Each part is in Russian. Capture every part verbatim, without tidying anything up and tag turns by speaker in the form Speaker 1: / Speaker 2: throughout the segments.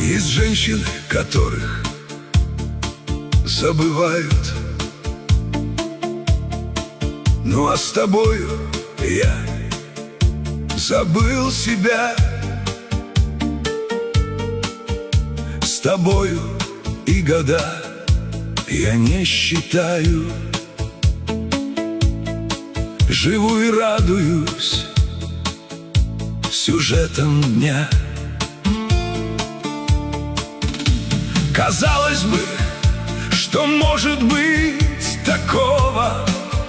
Speaker 1: Есть женщины, которых забывают. Ну а с тобою я забыл себя. С тобою и года я не считаю. Живу и радуюсь сюжетом дня. Казалось бы, что может быть такого?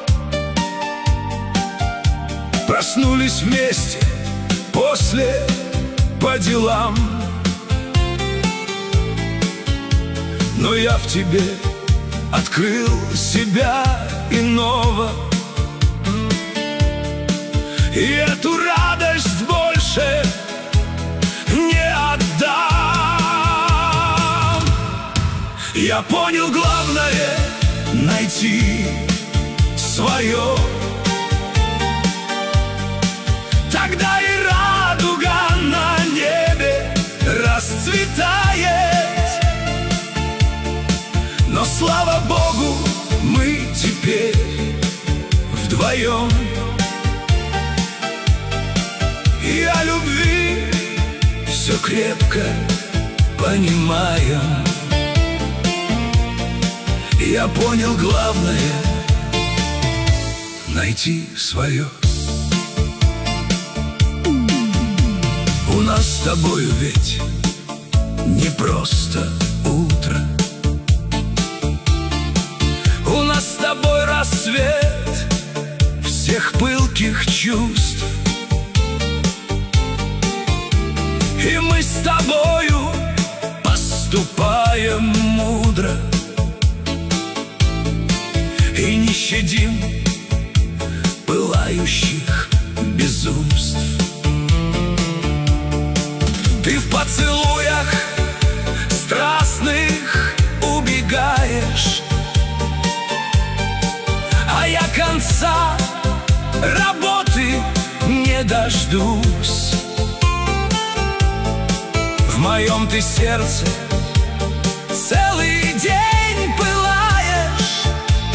Speaker 1: Проснулись вместе после по делам. Но я в тебе открыл себя иного, и эту радость больше не отдам. Я понял, главное — найти свое. Тогда и радуга на небе расцветает. Но, слава Богу, мы теперь вдвоем. И о любви все крепко понимаем. Я понял, главное — найти свое. У нас с тобою ведь не просто утро. У нас с тобой рассвет всех пылких чувств. И мы с тобою поступаем мудро и не щадим пылающих безумств. Ты в поцелуях страстных убегаешь, а я конца работы не дождусь. В моем ты сердце целый день пылаешь.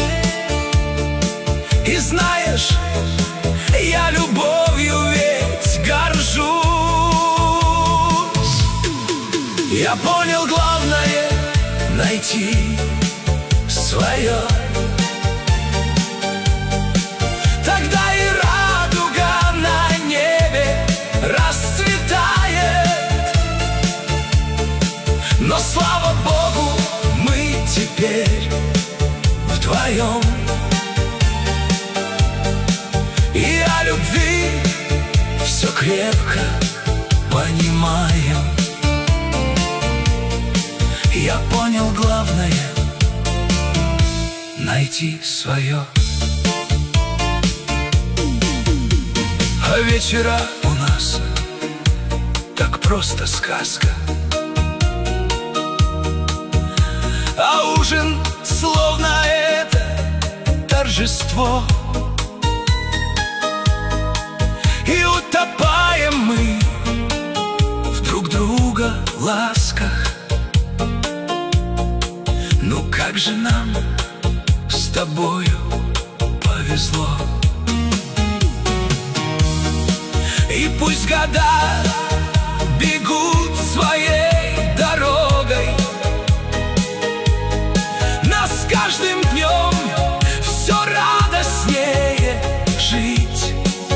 Speaker 1: И знаешь, я любовью ведь горжусь. Я понял, главное — найти свое. Тогда и радуга на небе расцветает. Но, слава Богу, мы теперь вдвоем. И о любви все крепко понимаем. Я понял, главное — найти свое. А вечера у нас так просто сказка, а ужин словно это торжество. И утопаем мы в друг друга ласках. Ну как же нам с тобою повезло. И пусть года бегут своей дорогой, нас с каждым днем все радостнее жить.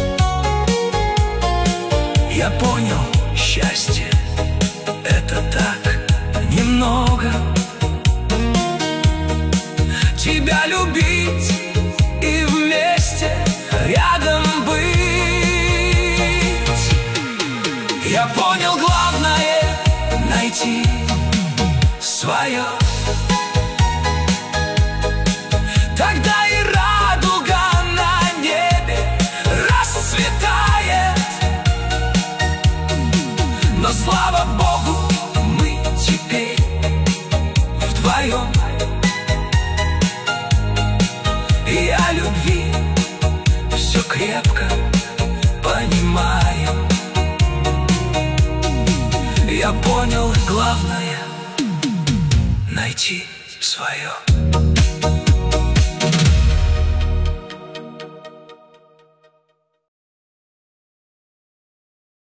Speaker 1: Я понял, счастье — это так немного. Тебя любить и вместе рядом быть. Я понял, главное — найти свое. Тогда и радуга на небе расцветает. Но, слава Богу, мы теперь вдвоем. И о любви все крепко понимаем. Я понял, главное — найти свое.